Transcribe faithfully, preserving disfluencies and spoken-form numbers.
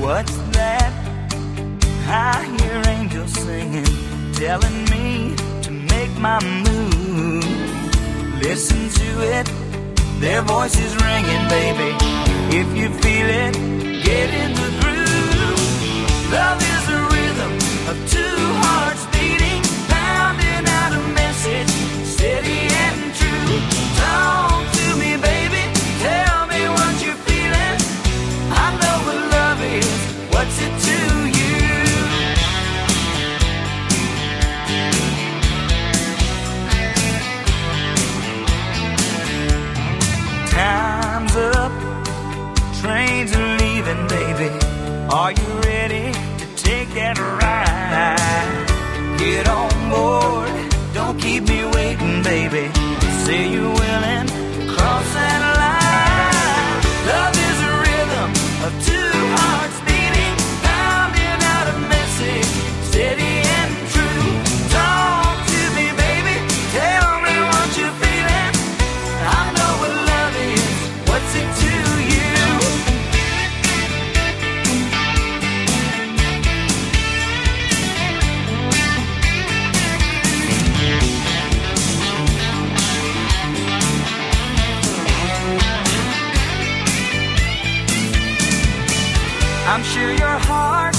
What's that? I hear angels singing, telling me to make my move. Listen to it, their voices ringing, baby. If you feel it, get in the groove. Love is a rhythm of two hearts beating, pounding out a message, steady and true. Talk to me, baby, tell me what you're feeling. I know what love is, what's it to you? Time's up, trains are leaving, baby. Are you ready to take that ride? Get on board, don't keep me waiting, baby. Say you're willing to cross that line. Love is a rhythm of two hearts beating, pounding out a message, steady and true. Talk to me, baby, tell me what you're feeling. I know what love is, what's it to you? I'm sure your heart